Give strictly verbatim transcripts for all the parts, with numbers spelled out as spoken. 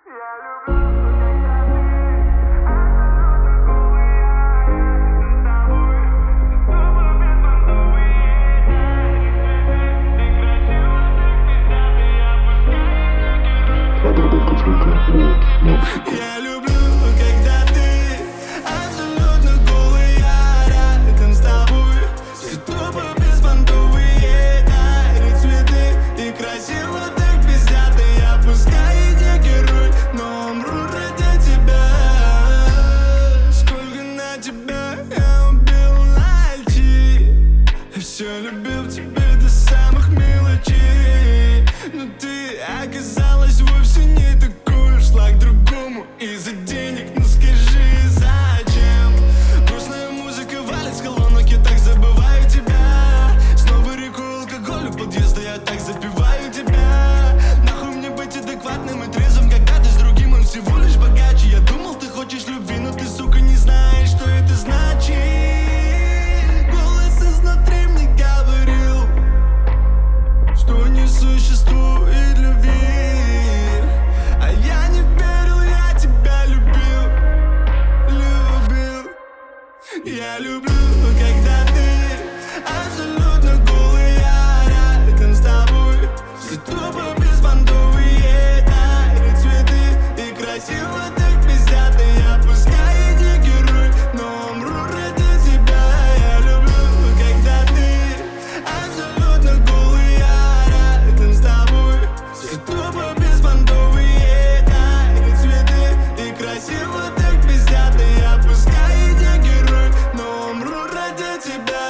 Я люблю, когда ты абсолютно голый, я рядом с тобой. Все тупо беспонтовые дарят цветы. И красиво так пиздят, и я пускай и не герой, но умру ради тебя. Сколько на тебя я убил ночи. Я все любил тебя до самых мелочей. Но ты оказалась вовсе не такой, шла к другому из-за денег. Ну скажи, зачем? Грустная музыка валит с колонок, я так забываю тебя. Снова реку алкоголь у подъезда, я так запиваю тебя. Нахуй мне быть адекватным и трезвым, когда ты с другим, он всего лишь богаче. Я думал, ты хочешь любви, но ты, сука, не знаешь, что это значит. Голос изнутри мне говорил, что не существует любви. А я не верил, я тебя любил, любил. Я люблю, когда ты абсолютно голый, я рядом с тобой. Все тупо беспонтовые дарят цветы. И красиво так пиздят, и я пускай и не герой, но умру ради тебя. Я люблю, когда ты абсолютно голый, я рядом с тобой. Все тупо беспонтовые дарят цветы. И красиво так пиздят, и я пускай и не герой, но умру ради тебя.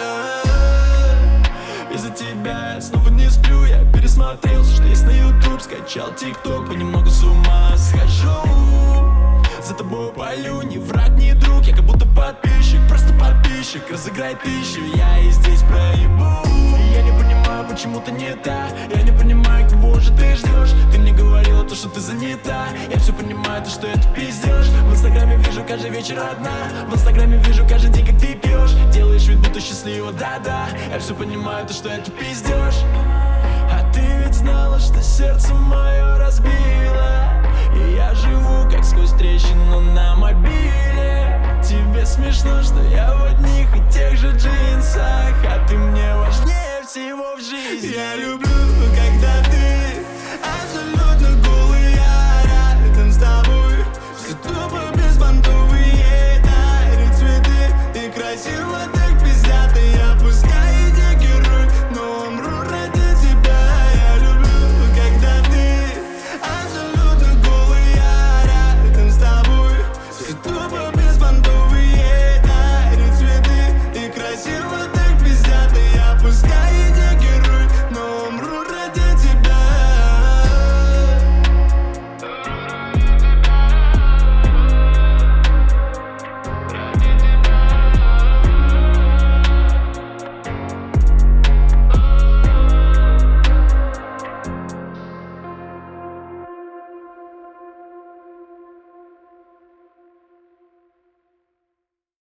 Из-за тебя я снова не сплю, я пересмотрел все, что есть на YouTube. Скачал TikTok, понемногу с ума схожу. За тобой полю, ни враг, ни друг, я как будто подписчик, просто подписчик. Разыграй тысячу, я и здесь проебу. И я не понимаю, почему ты не та. Я не понимаю, кого же ты ждешь. Ты мне говорила то, что ты занята. Я все понимаю, то, что это пиздешь. В инстаграме вижу каждый вечер одна. В инстаграме вижу каждый день, как ты пьешь. Делаешь вид, будто счастлива, да-да. Я все понимаю, то, что это пиздешь. А ты ведь знала, что сердце мое разбило.